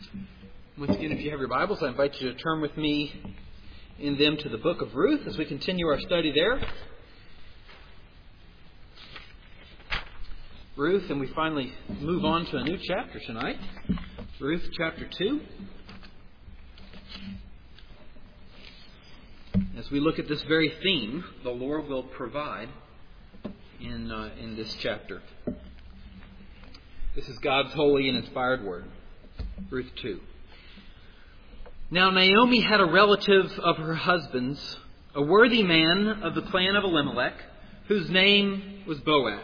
Once again, if you have your Bibles, I invite you to turn with me in them to the book of Ruth as we continue our study there. Ruth, and we finally move on to a new chapter tonight. Ruth chapter 2. As we look at this very theme, the Lord will provide in this chapter. This is God's holy and inspired word. Ruth 2. Now Naomi had a relative of her husband's, a worthy man of the clan of Elimelech, whose name was Boaz.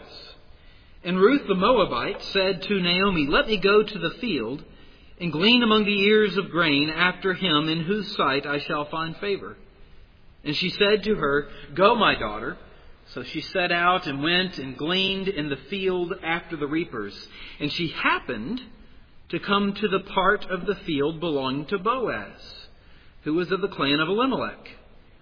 And Ruth the Moabite said to Naomi, "Let me go to the field and glean among the ears of grain after him in whose sight I shall find favor." And she said to her, "Go, my daughter." So she set out and went and gleaned in the field after the reapers. And she happened to come to the part of the field belonging to Boaz, who was of the clan of Elimelech.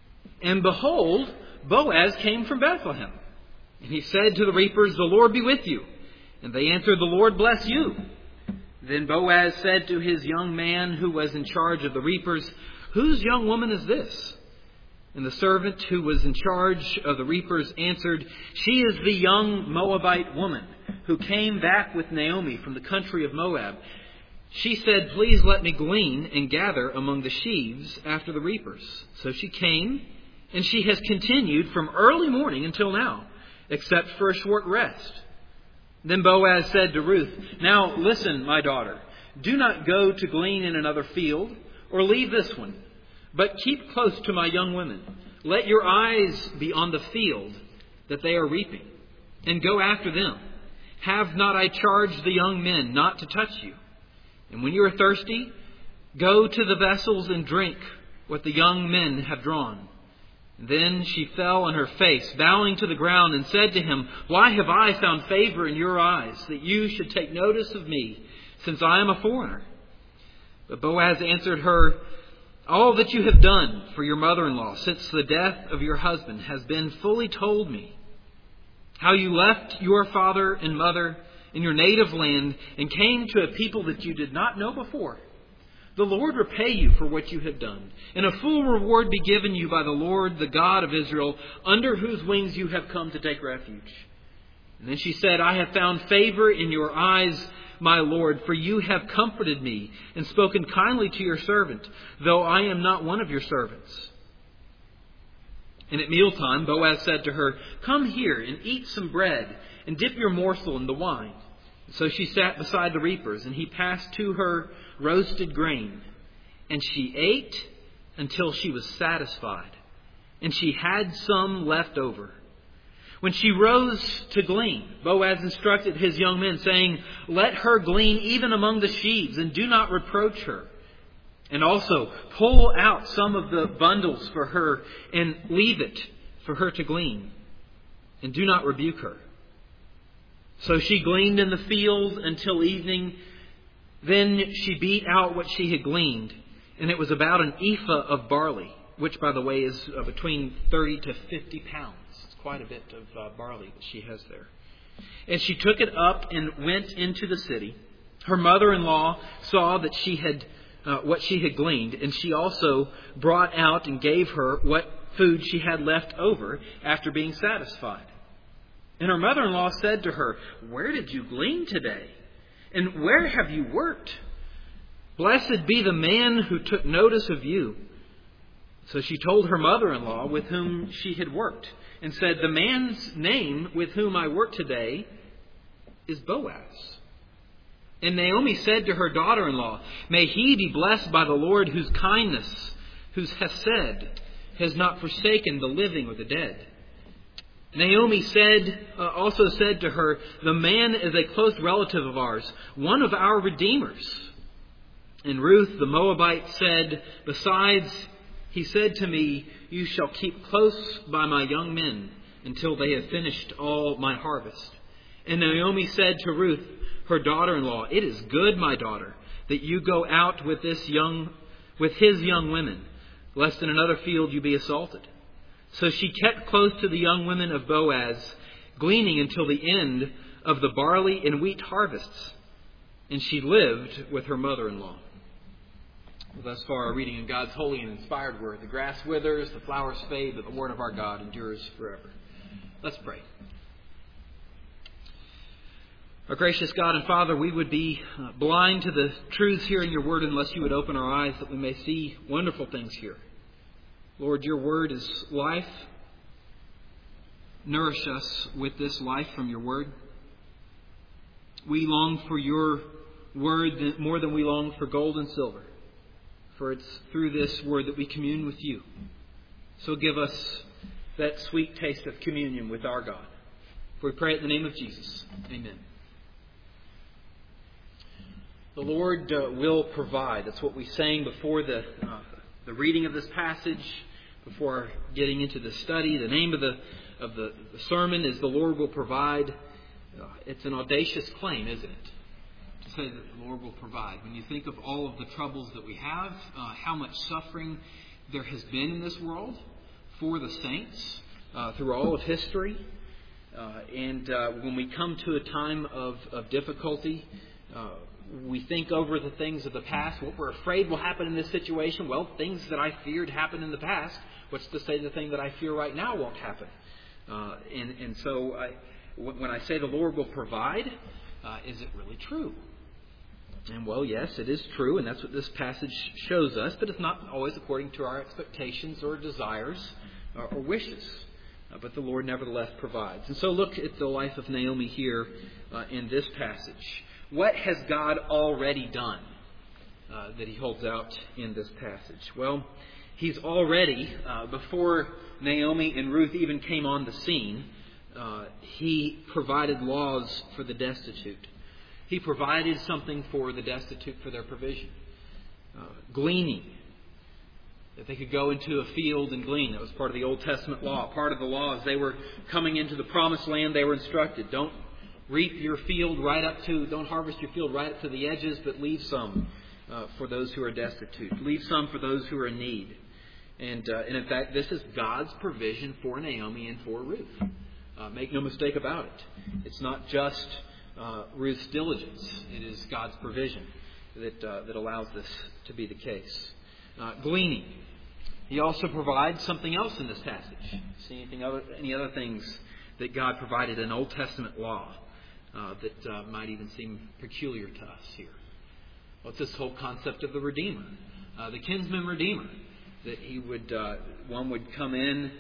And behold, Boaz came from Bethlehem. And he said to the reapers, "The Lord be with you." And they answered, "The Lord bless you." Then Boaz said to his young man who was in charge of the reapers, "Whose young woman is this?" And the servant who was in charge of the reapers answered, "She is the young Moabite woman who came back with Naomi from the country of Moab. She said, 'Please let me glean and gather among the sheaves after the reapers.' So she came, and she has continued from early morning until now, except for a short rest." Then Boaz said to Ruth, "Now listen, my daughter, do not go to glean in another field, or leave this one, but keep close to my young women. Let your eyes be on the field that they are reaping, and go after them. Have not I charged the young men not to touch you? And when you are thirsty, go to the vessels and drink what the young men have drawn." Then she fell on her face, bowing to the ground, and said to him, "Why have I found favor in your eyes, that you should take notice of me, since I am a foreigner?" But Boaz answered her, "All that you have done for your mother-in-law since the death of your husband has been fully told me. How you left your father and mother in your native land and came to a people that you did not know before. The Lord repay you for what you have done, and a full reward be given you by the Lord, the God of Israel, under whose wings you have come to take refuge." And then she said, "I have found favor in your eyes, my Lord, for you have comforted me and spoken kindly to your servant, though I am not one of your servants." And at mealtime, Boaz said to her, "Come here and eat some bread and dip your morsel in the wine." So she sat beside the reapers, and he passed to her roasted grain. And she ate until she was satisfied, and she had some left over. When she rose to glean, Boaz instructed his young men, saying, "Let her glean even among the sheaves, and do not reproach her. And also pull out some of the bundles for her, and leave it for her to glean, and do not rebuke her." So she gleaned in the field until evening. Then she beat out what she had gleaned, and it was about an ephah of barley, which, by the way, is between 30 to 50 pounds. It's quite a bit of barley that she has there. And she took it up and went into the city. Her mother-in-law saw that she had what she had gleaned, and she also brought out and gave her what food she had left over after being satisfied. And her mother-in-law said to her, "Where did you glean today? And where have you worked? Blessed be the man who took notice of you." So she told her mother-in-law with whom she had worked, and said, "The man's name with whom I work today is Boaz." And Naomi said to her daughter-in-law, "May he be blessed by the Lord, whose kindness, whose hesed, has not forsaken the living or the dead." Naomi also said to her, "The man is a close relative of ours, one of our redeemers." And Ruth the Moabite said, "Besides, he said to me, 'You shall keep close by my young men until they have finished all my harvest.' And Naomi said to Ruth, her daughter-in-law, 'It is good, my daughter, that you go out with his young women, lest in another field you be assaulted.' So she kept close to the young women of Boaz, gleaning until the end of the barley and wheat harvests. And she lived with her mother-in-law. Well, thus far, our reading in God's holy and inspired word. The grass withers, the flowers fade, but the word of our God endures forever. Let's pray. Our gracious God and Father, we would be blind to the truths here in your word unless you would open our eyes that we may see wonderful things here. Lord, your word is life. Nourish us with this life from your word. We long for your word more than we long for gold and silver. For it's through this word that we commune with you. So give us that sweet taste of communion with our God. For we pray it in the name of Jesus. Amen. The Lord will provide. That's what we sang before the reading of this passage, before getting into the study. The name of the sermon is "The Lord Will Provide." It's an audacious claim, isn't it? To say that the Lord will provide. When you think of all of the troubles that we have, how much suffering there has been in this world for the saints through all of history, and when we come to a time of difficulty, we think over the things of the past. What we're afraid will happen in this situation. Well, things that I feared happened in the past. What's to say the thing that I fear right now won't happen? And so when I say the Lord will provide, is it really true? And well, yes, it is true, and that's what this passage shows us, but it's not always according to our expectations or desires or wishes. But the Lord nevertheless provides. And so look at the life of Naomi here in this passage. What has God already done that he holds out in this passage? Well, he's already, before Naomi and Ruth even came on the scene, he provided laws for the destitute. He provided something for the destitute for their provision. Gleaning. That they could go into a field and glean. That was part of the Old Testament law. Part of the law as they were coming into the promised land, they were instructed, don't reap your field don't harvest your field right up to the edges, but leave some for those who are destitute. Leave some for those who are in need. And in fact, this is God's provision for Naomi and for Ruth. Make no mistake about it. It's not just Ruth's diligence. It is God's provision that allows this to be the case. Gleaning. He also provides something else in this passage. See any other things that God provided in Old Testament law that might even seem peculiar to us here? Well, it's this whole concept of the Redeemer, the kinsman Redeemer. That he would, one would come in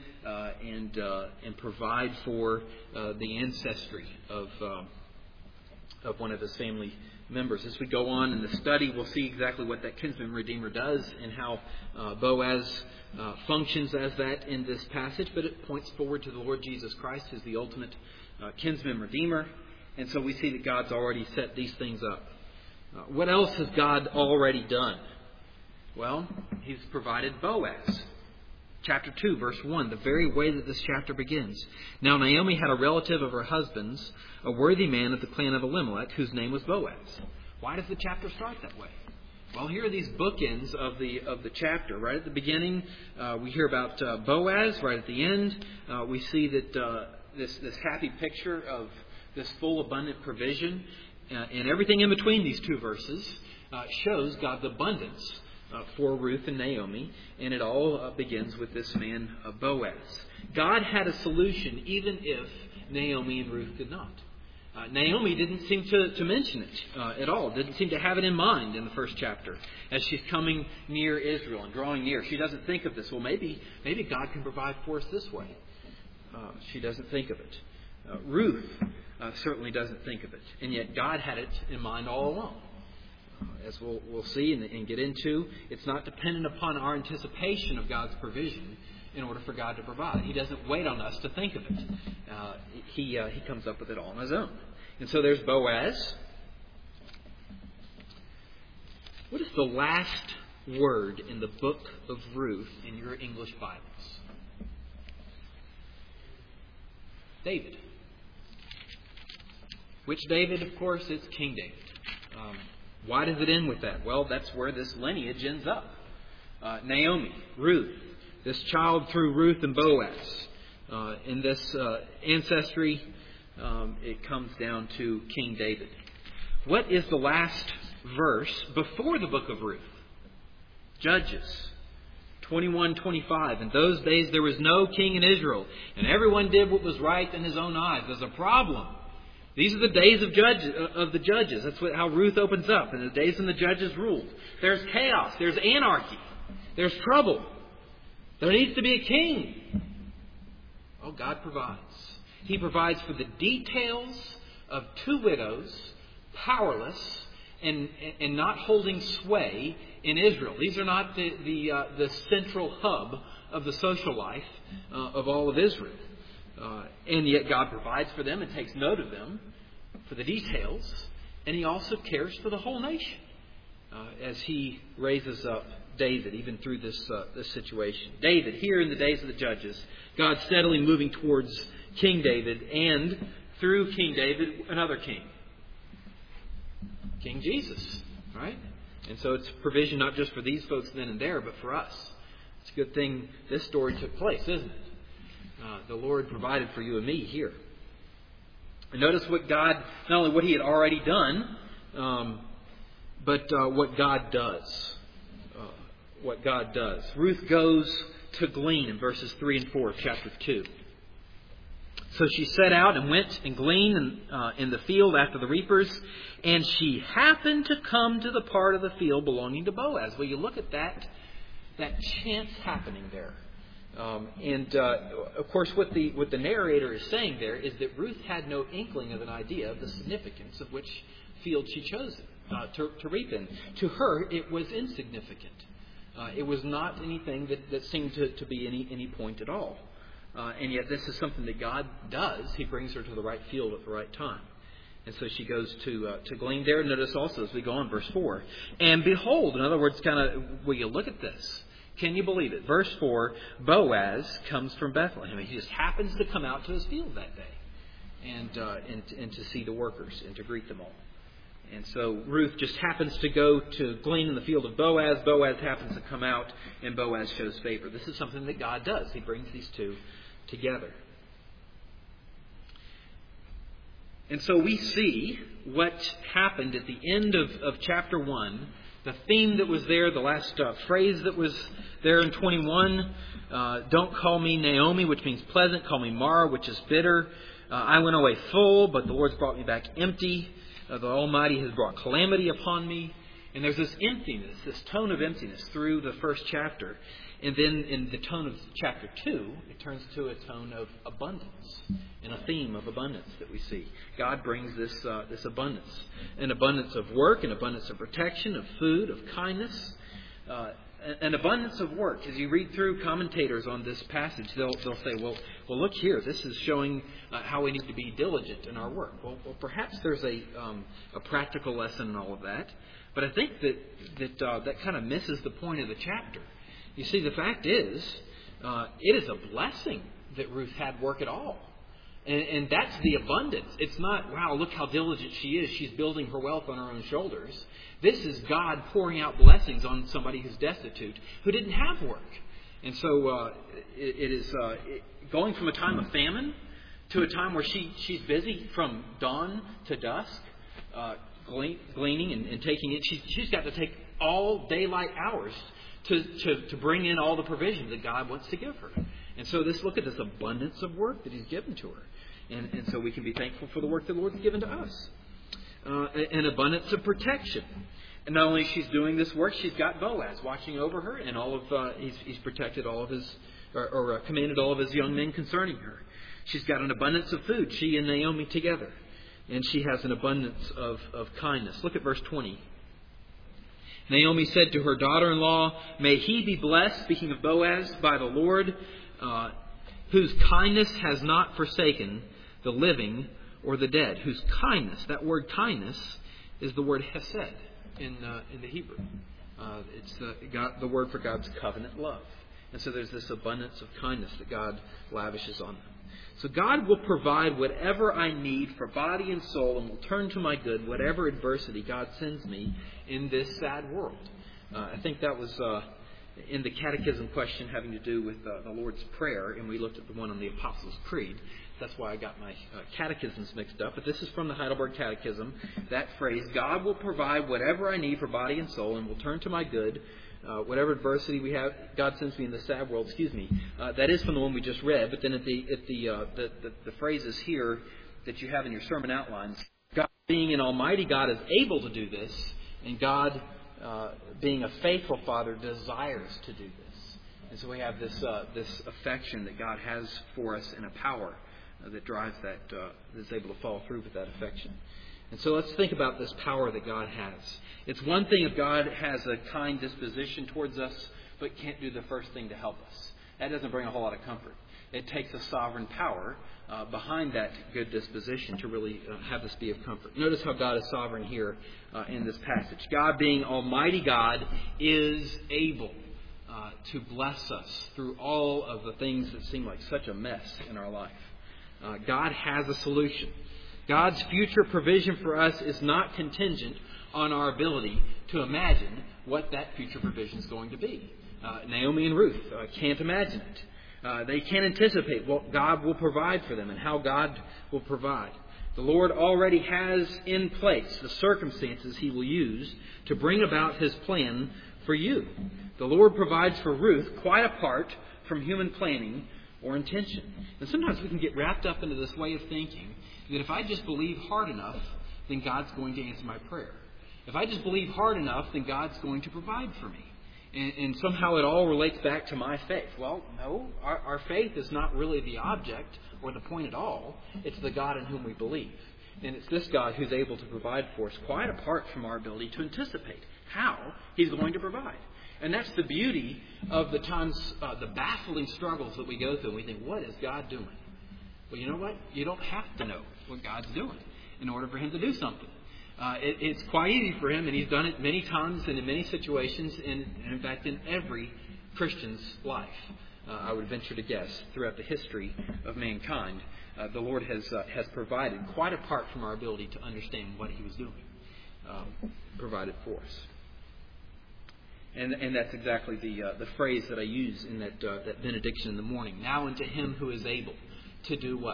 and provide for the ancestry of one of his family members. As we go on in the study, we'll see exactly what that kinsman Redeemer does and how Boaz functions as that in this passage. But it points forward to the Lord Jesus Christ, who's the ultimate kinsman Redeemer. And so we see that God's already set these things up. What else has God already done? Well, he's provided Boaz. Chapter 2, verse 1, the very way that this chapter begins. Now Naomi had a relative of her husband's, a worthy man of the clan of Elimelech, whose name was Boaz. Why does the chapter start that way? Well, here are these bookends of the chapter. Right at the beginning, we hear about Boaz. Right at the end, we see that this happy picture of this full, abundant provision. And everything in between these two verses shows God's abundance for Ruth and Naomi, and it all begins with this man Boaz. God had a solution even if Naomi and Ruth did not. Naomi didn't seem to mention it at all, didn't seem to have it in mind in the first chapter. As she's coming near Israel and drawing near, she doesn't think of this. Well, maybe God can provide for us this way. She doesn't think of it. Ruth certainly doesn't think of it, and yet God had it in mind all along. As we'll see and get into, it's not dependent upon our anticipation of God's provision in order for God to provide. He doesn't wait on us to think of it. He comes up with it all on his own. And so there's Boaz. What is the last word in the book of Ruth in your English Bibles? David. Which David? Of course, it's King David. Why does it end with that? Well, that's where this lineage ends up. Naomi, Ruth, this child through Ruth and Boaz. In this ancestry, it comes down to King David. What is the last verse before the book of Ruth? Judges 21:25. In those days there was no king in Israel, and everyone did what was right in his own eyes. There's a problem. These are the days of the judges. That's how Ruth opens up. In the days when the judges ruled. There's chaos. There's anarchy. There's trouble. There needs to be a king. Oh, God provides. He provides for the details of two widows, powerless and not holding sway in Israel. These are not the central hub of the social life of all of Israel. And yet God provides for them and takes note of them for the details. And He also cares for the whole nation as He raises up David, even through this situation. David, here in the days of the judges, God steadily moving towards King David, and through King David, another king. King Jesus, right? And so it's provision not just for these folks then and there, but for us. It's a good thing this story took place, isn't it? The Lord provided for you and me here. And notice what God, not only what He had already done, but what God does. What God does. Ruth goes to glean in verses 3 and 4 of chapter 2. So she set out and went and gleaned in the field after the reapers, and she happened to come to the part of the field belonging to Boaz. Well, you look at that chance happening there. Of course, what the narrator is saying there is that Ruth had no inkling of an idea of the significance of which field she chose to reap in. To her, it was insignificant. It was not anything that seemed to be any point at all. And yet this is something that God does. He brings her to the right field at the right time. And so she goes to glean there. Notice also as we go on, verse 4. And behold, in other words, will you look at this? Can you believe it? Verse 4, Boaz comes from Bethlehem. He just happens to come out to his field that day and to see the workers and to greet them all. And so Ruth just happens to go to glean in the field of Boaz. Boaz happens to come out, and Boaz shows favor. This is something that God does. He brings these two together. And so we see what happened at the end of chapter 1. The theme that was there, the last phrase that was there in 21, don't call me Naomi, which means pleasant. Call me Mara, which is bitter. I went away full, but the Lord's brought me back empty. The Almighty has brought calamity upon me. And there's this emptiness, this tone of emptiness through the first chapter. And then in the tone of chapter 2, it turns to a tone of abundance and a theme of abundance that we see. God brings this abundance. An abundance of work, an abundance of protection, of food, of kindness. An abundance of work. As you read through commentators on this passage, they'll say, well, look here. This is showing how we need to be diligent in our work. Well, perhaps there's a practical lesson in all of that. But I think that kind of misses the point of the chapter. You see, the fact is, it is a blessing that Ruth had work at all. And that's the abundance. It's not, wow, look how diligent she is. She's building her wealth on her own shoulders. This is God pouring out blessings on somebody who's destitute, who didn't have work. And so it is going from a time of famine to a time where she's busy from dawn to dusk, gleaning and taking it. She's got to take all daylight hours to bring in all the provision that God wants to give her. And so look at this abundance of work that He's given to her. And so we can be thankful for the work the Lord's given to us. An abundance of protection. And not only she's doing this work, she's got Boaz watching over her, and all of he's protected all of his, or commanded all of his young men concerning her. She's got an abundance of food, she and Naomi together. And she has an abundance of kindness. Look at verse 20. Naomi said to her daughter-in-law, may he be blessed, speaking of Boaz, by the Lord, whose kindness has not forsaken the living or the dead. Whose kindness, that word kindness, is the word hesed in the Hebrew. It's the word for God's covenant love. And so there's this abundance of kindness that God lavishes on them. So God will provide whatever I need for body and soul, and will turn to my good whatever adversity God sends me in this sad world. I think that was in the catechism question having to do with the Lord's Prayer, and we looked at the one on the Apostles' Creed. That's why I got my catechisms mixed up. But this is from the Heidelberg Catechism. That phrase, God will provide whatever I need for body and soul and will turn to my good. Whatever adversity we have, God sends me in the sad world. That is from the one we just read. But then at the phrases here that you have in your sermon outlines, God being an almighty God is able to do this, and God being a faithful Father desires to do this. And so we have this affection that God has for us and a power that drives that's able to follow through with that affection. And so let's think about this power that God has. It's one thing if God has a kind disposition towards us, but can't do the first thing to help us. That doesn't bring a whole lot of comfort. It takes a sovereign power behind that good disposition to really have this be of comfort. Notice how God is sovereign here in this passage. God being Almighty God is able to bless us through all of the things that seem like such a mess in our life. God has a solution. God's future provision for us is not contingent on our ability to imagine what that future provision is going to be. Naomi and Ruth can't imagine it. They can't anticipate what God will provide for them and how God will provide. The Lord already has in place the circumstances He will use to bring about His plan for you. The Lord provides for Ruth quite apart from human planning or intention. And sometimes we can get wrapped up into this way of thinking that if I just believe hard enough, then God's going to answer my prayer. If I just believe hard enough, then God's going to provide for me. And somehow it all relates back to my faith. Well, no, our faith is not really the object or the point at all. It's the God in whom we believe. And it's this God who's able to provide for us quite apart from our ability to anticipate how He's going to provide. And that's the beauty of the times, the baffling struggles that we go through. And we think, what is God doing? Well, you know what? You don't have to know what God's doing in order for Him to do something. It's quite easy for Him, and He's done it many times and in many situations, and in fact in every Christian's life. I would venture to guess, throughout the history of mankind, the Lord has provided, quite apart from our ability to understand what He was doing, provided for us. And that's exactly the phrase that I use in that benediction in the morning. Now unto Him who is able to do what?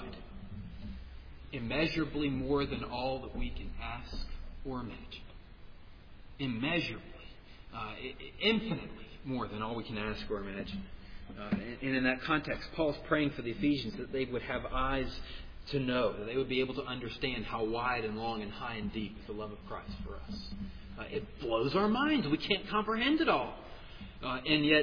Immeasurably more than all that we can ask or imagine. Immeasurably. Infinitely more than all we can ask or imagine. And in that context, Paul's praying for the Ephesians that they would have eyes to know, that they would be able to understand how wide and long and high and deep is the love of Christ for us. It blows our minds. We can't comprehend it all. And yet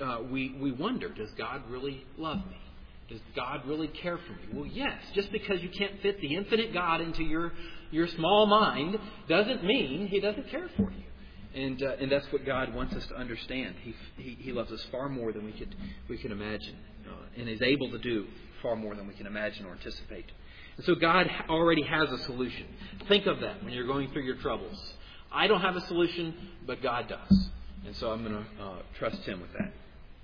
we wonder, does God really love me? Does God really care for me? Well, yes. Just because you can't fit the infinite God into your small mind doesn't mean He doesn't care for you. And that's what God wants us to understand. He loves us far more than we can imagine, and is able to do far more than we can imagine or anticipate. And so God already has a solution. Think of that when you're going through your troubles. I don't have a solution, but God does. And so I'm going to trust Him with that.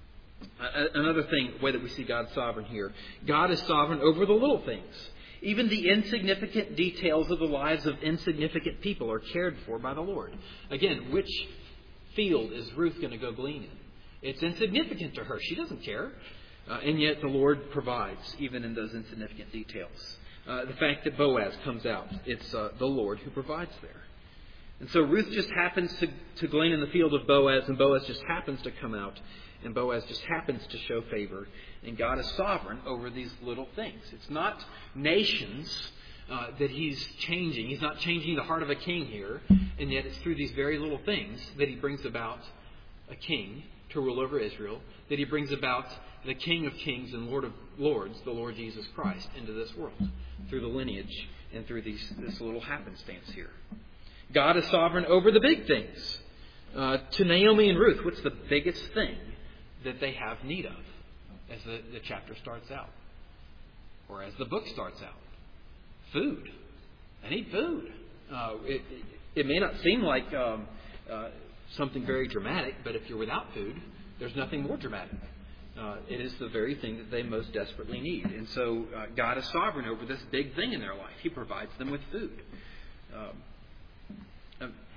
Another thing, way that we see God sovereign here, God is sovereign over the little things. Even the insignificant details of the lives of insignificant people are cared for by the Lord. Again, which field is Ruth going to go glean in? It's insignificant to her. She doesn't care. And yet the Lord provides, even in those insignificant details. The fact that Boaz comes out, it's the Lord who provides there. And so Ruth just happens to glean in the field of Boaz, and Boaz just happens to come out, and Boaz just happens to show favor. And God is sovereign over these little things. It's not nations that He's changing. He's not changing the heart of a king here. And yet it's through these very little things that He brings about a king to rule over Israel, that He brings about the King of Kings and Lord of Lords, the Lord Jesus Christ, into this world, through the lineage and through this little happenstance here. God is sovereign over the big things. To Naomi and Ruth, what's the biggest thing that they have need of as the chapter starts out? Or as the book starts out? Food. I need food. It may not seem like something very dramatic, but if you're without food, there's nothing more dramatic. It is the very thing that they most desperately need. And so God is sovereign over this big thing in their life. He provides them with food.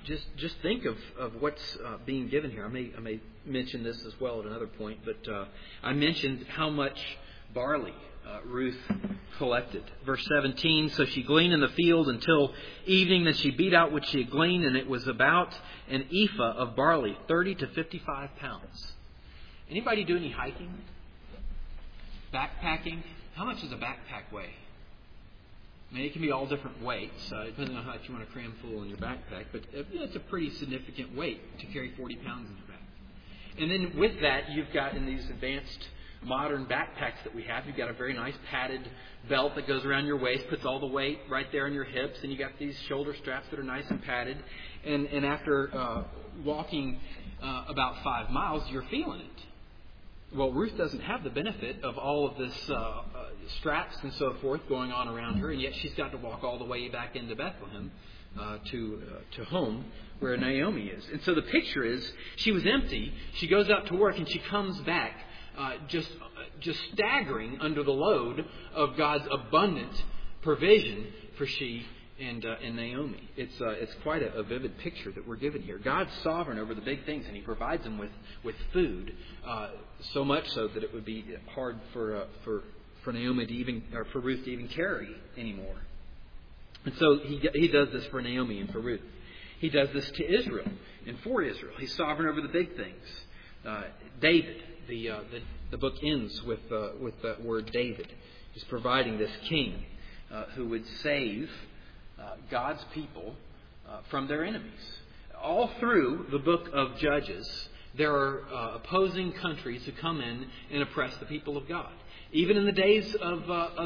just think of what's being given here. I may mention this as well at another point, but I mentioned how much barley Ruth collected. Verse 17, so she gleaned in the field until evening, then she beat out what she had gleaned, and it was about an ephah of barley, 30 to 55 pounds. Anybody do any hiking? Backpacking? How much does a backpack weigh? I mean, it can be all different weights, depending on how much you want to cram full in your backpack. But it's a pretty significant weight to carry 40 pounds in your back. And then with that, you've got in these advanced modern backpacks that we have, you've got a very nice padded belt that goes around your waist, puts all the weight right there on your hips, and you got these shoulder straps that are nice and padded. And after walking about 5 miles, you're feeling it. Well, Ruth doesn't have the benefit of all of this straps and so forth going on around her, and yet she's got to walk all the way back into Bethlehem to home where Naomi is. And so the picture is she was empty. She goes out to work and she comes back just staggering under the load of God's abundant provision for she and Naomi. It's quite a vivid picture that we're given here. God's sovereign over the big things, and He provides them with food, so much so that it would be hard for Naomi to even, or for Ruth to even carry anymore. And so he does this for Naomi and for Ruth. He does this to Israel and for Israel. He's sovereign over the big things. David, the book ends with that word David. He's providing this king who would save God's people from their enemies. All through the book of Judges, there are opposing countries who come in and oppress the people of God. Even in the days of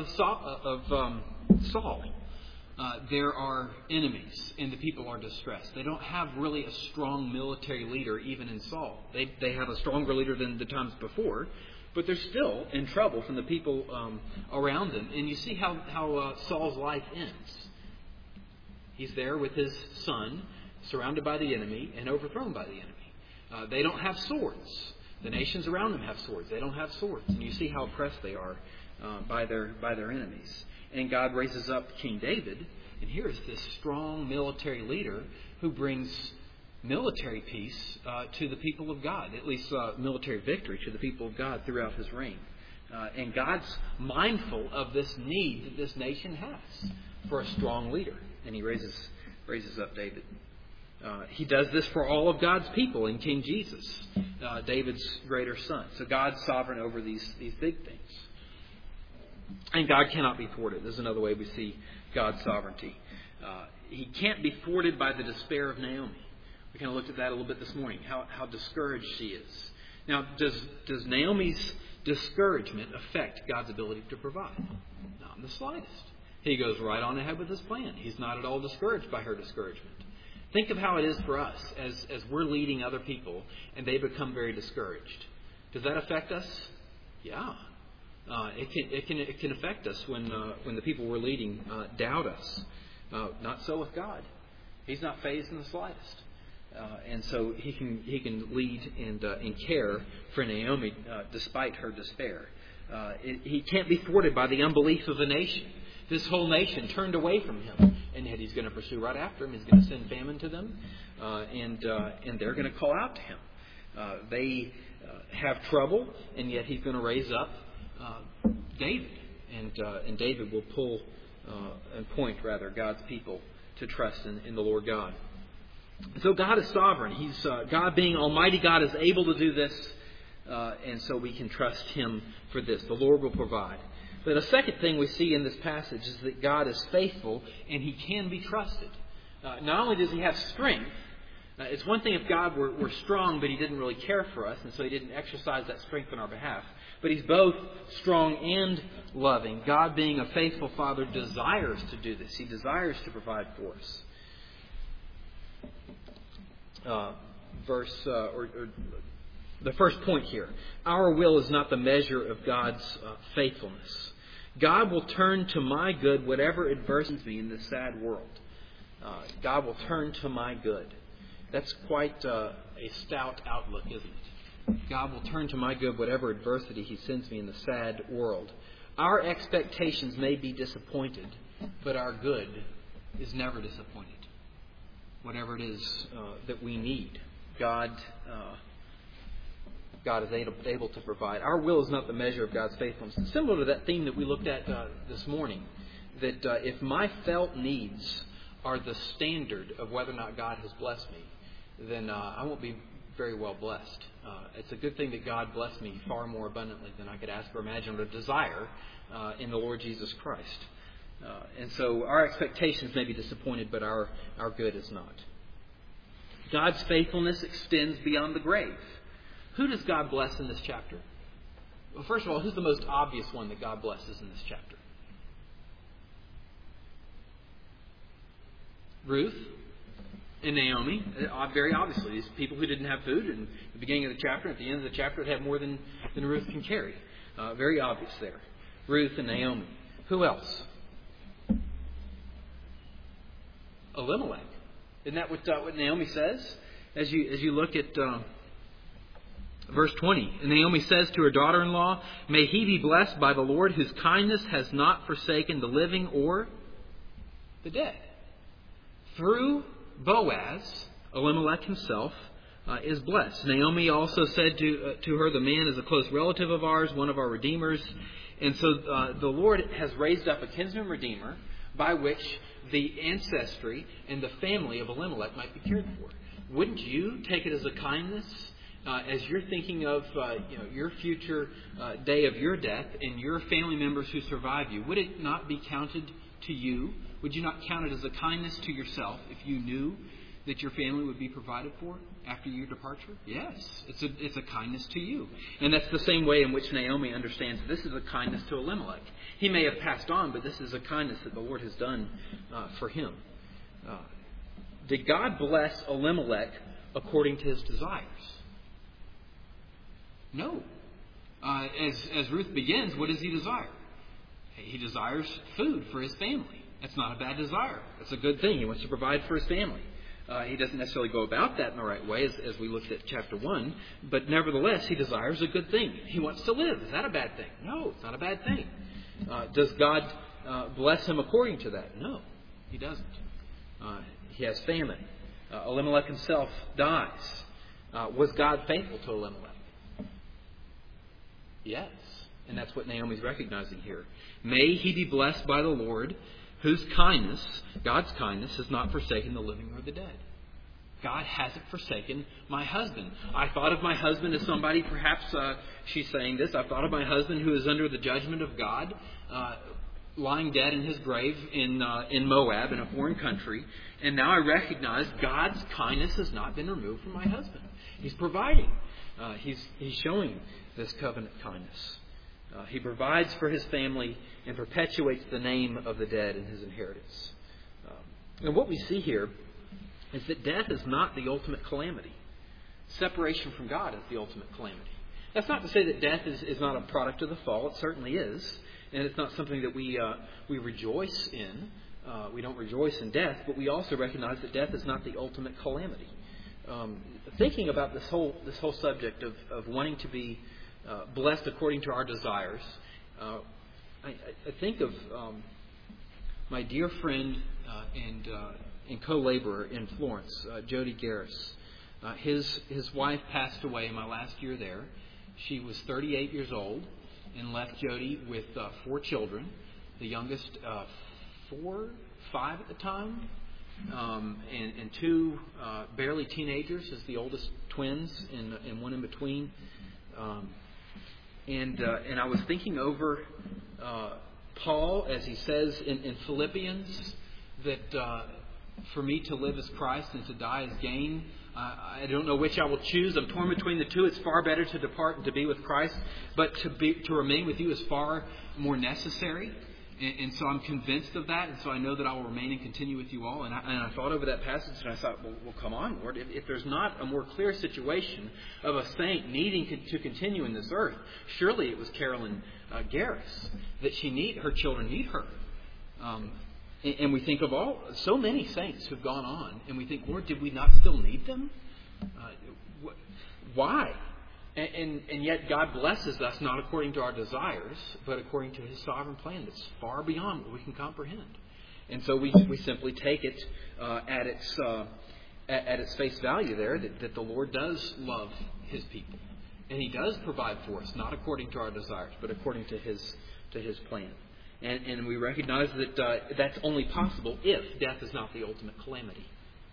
Saul, there are enemies and the people are distressed. They don't have really a strong military leader even in Saul. They have a stronger leader than the times before, but they're still in trouble from the people around them. And you see how Saul's life ends. He's there with his son, surrounded by the enemy and overthrown by the enemy. They don't have swords. The nations around them have swords. They don't have swords. And you see how oppressed they are by their enemies. And God raises up King David. And here's this strong military leader who brings military peace to the people of God. At least military victory to the people of God throughout his reign. And God's mindful of this need that this nation has for a strong leader. And He raises up David. He does this for all of God's people in King Jesus, David's greater son. So God's sovereign over these big things. And God cannot be thwarted. This is another way we see God's sovereignty. He can't be thwarted by the despair of Naomi. We kind of looked at that a little bit this morning, how discouraged she is. Now, does Naomi's discouragement affect God's ability to provide? Not in the slightest. He goes right on ahead with his plan. He's not at all discouraged by her discouragement. Think of how it is for us as we're leading other people and they become very discouraged. Does that affect us? Yeah. It can affect us when the people we're leading doubt us. Not so with God. He's not fazed in the slightest. And so he can lead and care for Naomi despite her despair. He can't be thwarted by the unbelief of the nation. This whole nation turned away from him, and yet he's going to pursue right after him. He's going to send famine to them, and they're going to call out to him. They have trouble, and yet he's going to raise up David, and David will pull and point God's people to trust in the Lord God. So God is sovereign. He's God, being Almighty God, is able to do this, and so we can trust Him for this. The Lord will provide. But a second thing we see in this passage is that God is faithful and He can be trusted. Not only does He have strength, it's one thing if God were strong but He didn't really care for us, and so He didn't exercise that strength on our behalf. But He's both strong and loving. God, being a faithful Father, desires to do this. He desires to provide for us. The first point here. Our will is not the measure of God's faithfulness. God will turn to my good whatever adversities me in this sad world. God will turn to my good. That's quite a stout outlook, isn't it? God will turn to my good whatever adversity He sends me in the sad world. Our expectations may be disappointed, but our good is never disappointed. whatever it is that we need. God is able to provide. Our will is not the measure of God's faithfulness. It's similar to that theme that we looked at this morning, that if my felt needs are the standard of whether or not God has blessed me, then I won't be very well blessed. It's a good thing that God blessed me far more abundantly than I could ask or imagine or desire in the Lord Jesus Christ. And so our expectations may be disappointed, but our good is not. God's faithfulness extends beyond the grave. Who does God bless in this chapter? Well, first of all, who's the most obvious one that God blesses in this chapter? Ruth and Naomi. Very obviously, these people who didn't have food in the beginning of the chapter, at the end of the chapter, had more than Ruth can carry. Very obvious there. Ruth and Naomi. Who else? Elimelech. Isn't that what Naomi says? As you look at verse 20. And Naomi says to her daughter-in-law, "May he be blessed by the Lord, whose kindness has not forsaken the living or the dead." Through Boaz, Elimelech himself is blessed. Naomi also said to her, "The man is a close relative of ours, one of our redeemers." And so the Lord has raised up a kinsman redeemer by which the ancestry and the family of Elimelech might be cared for. Wouldn't you take it as a kindness as you're thinking of your future day of your death and your family members who survive you? Would it not be counted to you? Would you not count it as a kindness to yourself if you knew that your family would be provided for after your departure? Yes, it's a kindness to you. And that's the same way in which Naomi understands this is a kindness to Elimelech. He may have passed on, but this is a kindness that the Lord has done for him. Did God bless Elimelech according to his desires? No. As Ruth begins, what does he desire? He desires food for his family. That's not a bad desire. That's a good thing. He wants to provide for his family. He doesn't necessarily go about that in the right way, as we looked at chapter 1. But nevertheless, he desires a good thing. He wants to live. Is that a bad thing? No, it's not a bad thing. Does God bless him according to that? No, he doesn't. He has famine. Elimelech himself dies. Was God faithful to Elimelech? Yes. And that's what Naomi's recognizing here. May he be blessed by the Lord, whose kindness, God's kindness, has not forsaken the living or the dead. God hasn't forsaken my husband. I thought of my husband as somebody, perhaps she's saying this, I thought of my husband who is under the judgment of God, lying dead in his grave in Moab, in a foreign country. And now I recognize God's kindness has not been removed from my husband. He's providing. He's showing this covenant kindness. He provides for his family and perpetuates the name of the dead in his inheritance. And what we see here is that death is not the ultimate calamity. Separation from God is the ultimate calamity. That's not to say that death is not a product of the fall. It certainly is. And it's not something that we rejoice in. We don't rejoice in death, but we also recognize that death is not the ultimate calamity. Thinking about this whole subject of wanting to be blessed according to our desires, I think of my dear friend and co-laborer in Florence, Jody Garris. His wife passed away in my last year there. She was 38 years old and left Jody with 4 children. The youngest, 5 at the time, and 2 barely teenagers as the oldest twins, and one in between. And I was thinking over Paul as he says in Philippians that for me to live is Christ and to die is gain. I don't know which I will choose. I'm torn between the two. It's far better to depart and to be with Christ, but to remain with you is far more necessary. And so I'm convinced of that, and so I know that I will remain and continue with you all. And I thought over that passage, and I thought, well, come on, Lord. If there's not a more clear situation of a saint needing to continue in this earth, surely it was Carolyn Garris that her children need her. And we think of so many saints who've gone on, and we think, Lord, did we not still need them? Why? And yet God blesses us not according to our desires, but according to His sovereign plan that's far beyond what we can comprehend. And so we simply take it at its face value there, that the Lord does love His people. And He does provide for us, not according to our desires, but according to His plan. And we recognize that that's only possible if death is not the ultimate calamity.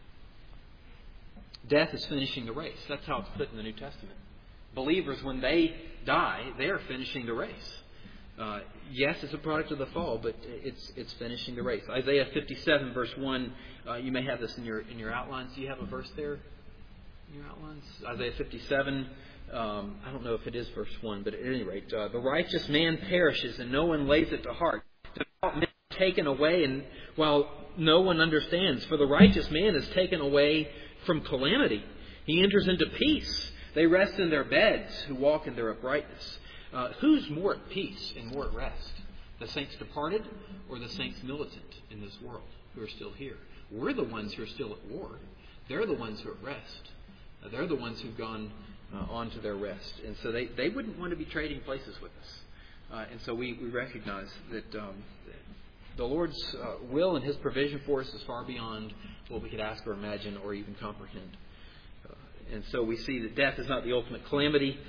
Death is finishing the race. That's how it's put in the New Testament. Believers, when they die, they are finishing the race. Yes, it's a product of the fall, but it's finishing the race. Isaiah 57, verse 1. You may have this in your outlines. Do you have a verse there in your outlines? Isaiah 57. I don't know if it is verse 1, but at any rate, the righteous man perishes, and no one lays it to heart. Devout men are taken away, and while no one understands, for the righteous man is taken away from calamity. He enters into peace. They rest in their beds who walk in their uprightness. Who's more at peace and more at rest? The saints departed or the saints militant in this world who are still here? We're the ones who are still at war. They're the ones who are at rest. They're the ones who've gone on to their rest. And so they wouldn't want to be trading places with us. And so we recognize that the Lord's will and His provision for us is far beyond what we could ask or imagine or even comprehend. And so we see that death is not the ultimate calamity.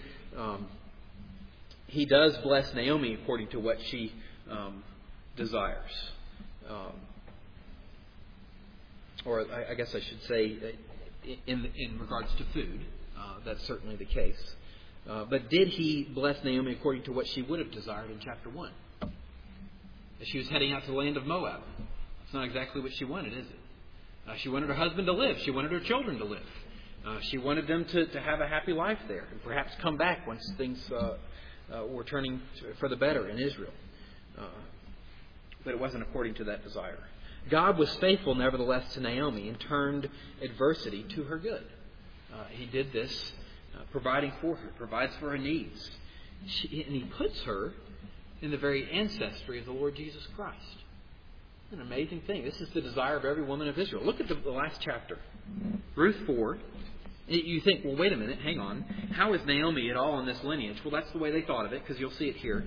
He does bless Naomi according to what she desires. Or I guess I should say in regards to food. That's certainly the case. But did He bless Naomi according to what she would have desired in chapter 1? As she was heading out to the land of Moab. It's not exactly what she wanted, is it? She wanted her husband to live. She wanted her children to live. She wanted them to have a happy life there and perhaps come back once things were turning for the better in Israel. But it wasn't according to that desire. God was faithful, nevertheless, to Naomi and turned adversity to her good. He did this, providing for her, provides for her needs. And He puts her in the very ancestry of the Lord Jesus Christ. An amazing thing. This is the desire of every woman of Israel. Look at the last chapter. Ruth 4. You think, well, wait a minute, hang on. How is Naomi at all in this lineage? Well, that's the way they thought of it, because you'll see it here.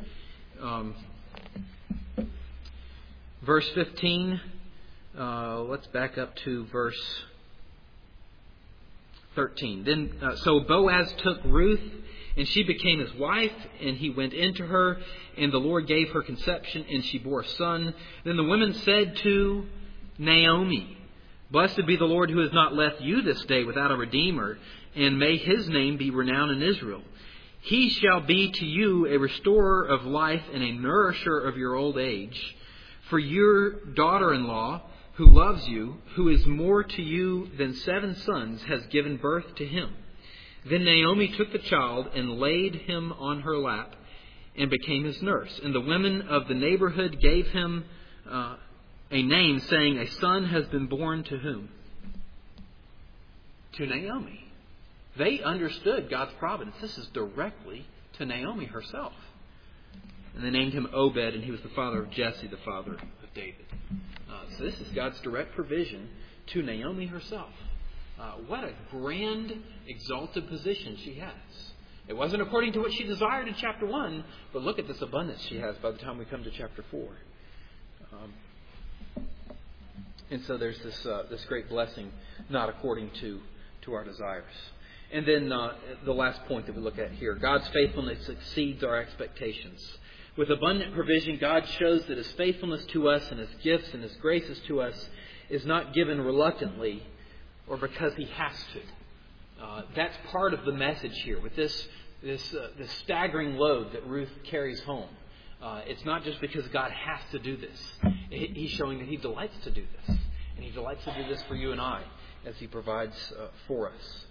Verse 15. Let's back up to verse 13. Then, so Boaz took Ruth, and she became his wife, and he went into her, and the Lord gave her conception, and she bore a son. Then the women said to Naomi, "Blessed be the Lord who has not left you this day without a redeemer, and may His name be renowned in Israel. He shall be to you a restorer of life and a nourisher of your old age. For your daughter-in-law, who loves you, who is more to you than 7 sons, has given birth to him." Then Naomi took the child and laid him on her lap and became his nurse. And the women of the neighborhood gave him a name, saying, "A son has been born to whom?" To Naomi. They understood God's providence. This is directly to Naomi herself. And they named him Obed, and he was the father of Jesse, the father of David. So this is God's direct provision to Naomi herself. What a grand, exalted position she has. It wasn't according to what she desired in chapter 1, but look at this abundance she has by the time we come to chapter 4. And so there's this great blessing, not according to our desires. And then the last point that we look at here, God's faithfulness exceeds our expectations. With abundant provision, God shows that His faithfulness to us and His gifts and His graces to us is not given reluctantly or because He has to. That's part of the message here with this staggering load that Ruth carries home. It's not just because God has to do this. He's showing that He delights to do this. And He delights to do this for you and I as He provides for us.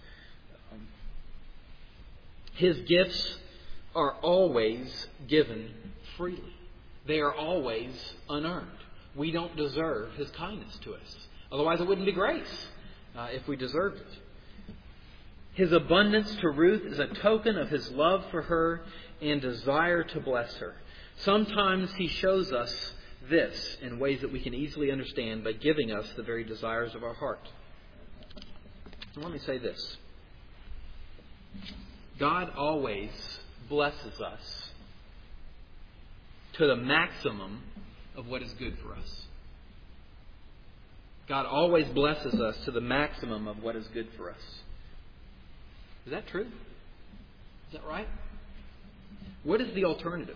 His gifts are always given freely. They are always unearned. We don't deserve His kindness to us. Otherwise it wouldn't be grace if we deserved it. His abundance to Ruth is a token of His love for her and desire to bless her. Sometimes He shows us this in ways that we can easily understand by giving us the very desires of our heart. So let me say this. God always blesses us to the maximum of what is good for us. God always blesses us to the maximum of what is good for us. Is that true? Is that right? What is the alternative?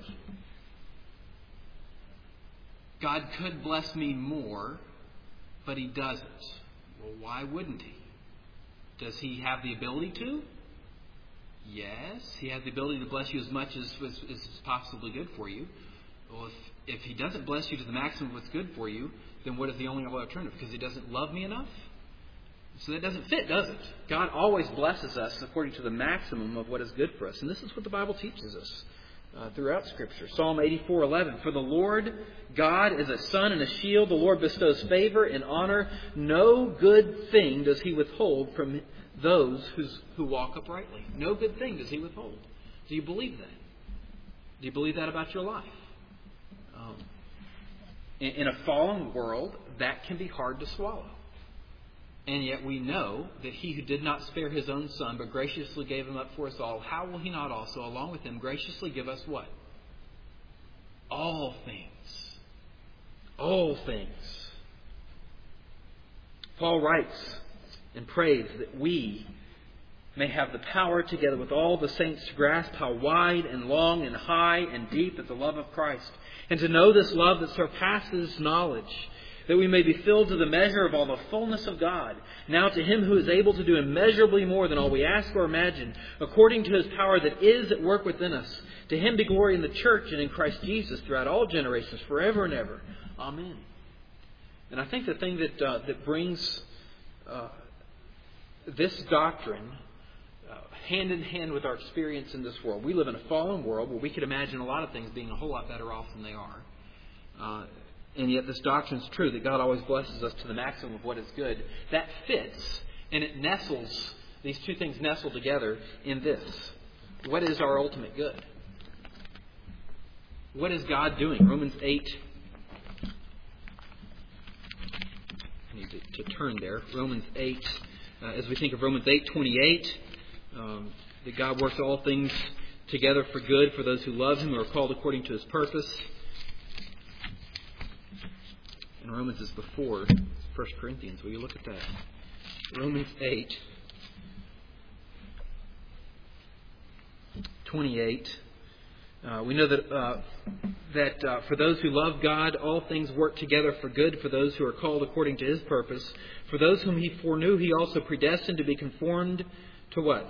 God could bless me more, but He doesn't. Well, why wouldn't He? Does He have the ability to? Yes, He has the ability to bless you as much as is possibly good for you. Well, if He doesn't bless you to the maximum of what's good for you, then what is the only alternative? Because He doesn't love me enough? So that doesn't fit, does it? God always blesses us according to the maximum of what is good for us. And this is what the Bible teaches us throughout Scripture. Psalm 84:11. For the Lord God is a sun and a shield. The Lord bestows favor and honor. No good thing does He withhold from those who walk uprightly. No good thing does He withhold. Do you believe that? Do you believe that about your life? In a fallen world, that can be hard to swallow. And yet we know that He who did not spare His own Son, but graciously gave Him up for us all, how will He not also, along with Him, graciously give us what? All things. All things. Paul writes and prays that we may have the power, together with all the saints, to grasp how wide and long and high and deep is the love of Christ, and to know this love that surpasses knowledge, that we may be filled to the measure of all the fullness of God. Now to Him who is able to do immeasurably more than all we ask or imagine, according to His power that is at work within us, to Him be glory in the church and in Christ Jesus throughout all generations, forever and ever. Amen. And I think the thing that brings this doctrine hand in hand with our experience in this world. We live in a fallen world where we could imagine a lot of things being a whole lot better off than they are. And yet this doctrine is true, that God always blesses us to the maximum of what is good. That fits, and it nestles, these two things nestle together in this. What is our ultimate good? What is God doing? Romans 8. I need to turn there. Romans 8. As we think of Romans 8:28, that God works all things together for good for those who love Him, who are called according to His purpose. And Romans is before 1 Corinthians. Will you look at that? Romans 8:28. We know that for those who love God, all things work together for good for those who are called according to His purpose. For those whom He foreknew, He also predestined to be conformed to what?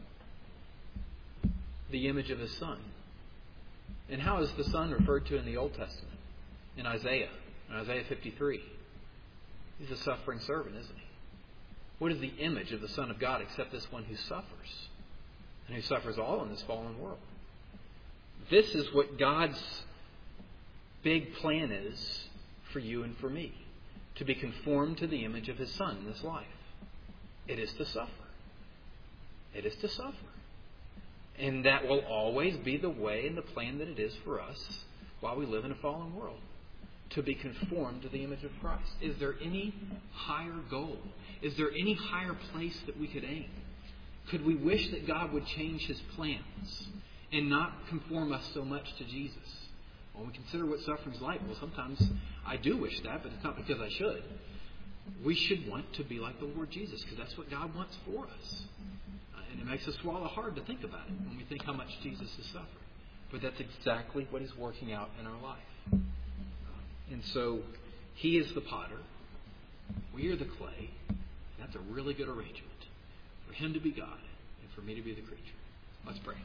The image of His Son. And how is the Son referred to in the Old Testament? In Isaiah 53. He's a suffering servant, isn't He? What is the image of the Son of God except this one who suffers? And who suffers all in this fallen world. This is what God's big plan is for you and for me. To be conformed to the image of His Son in this life. It is to suffer. It is to suffer. And that will always be the way and the plan that it is for us while we live in a fallen world. To be conformed to the image of Christ. Is there any higher goal? Is there any higher place that we could aim? Could we wish that God would change His plans and not conform us so much to Jesus? When we consider what suffering is like, well, sometimes I do wish that, but it's not because I should. We should want to be like the Lord Jesus, because that's what God wants for us. And it makes us swallow hard to think about it when we think how much Jesus has suffered. But that's exactly what He's working out in our life. And so He is the potter. We are the clay. That's a really good arrangement. For Him to be God and for me to be the creature. Let's pray.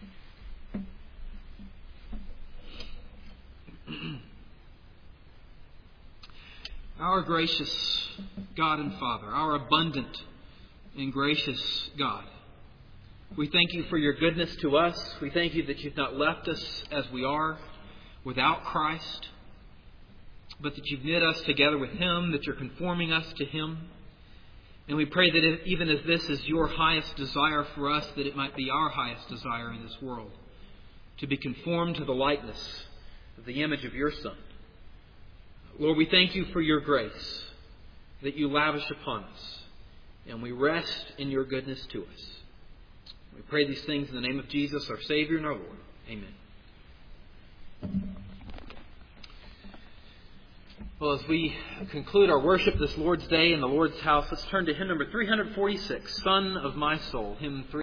Our gracious God and Father, our abundant and gracious God, we thank You for Your goodness to us. We thank You that You've not left us as we are without Christ, but that You've knit us together with Him, that You're conforming us to Him. And we pray that even as this is Your highest desire for us, that it might be our highest desire in this world, to be conformed to the likeness of the image of Your Son. Lord, we thank You for Your grace that You lavish upon us, and we rest in Your goodness to us. We pray these things in the name of Jesus, our Savior and our Lord. Amen. Well, as we conclude our worship this Lord's Day in the Lord's house, let's turn to hymn number 346, Son of My Soul, hymn 3.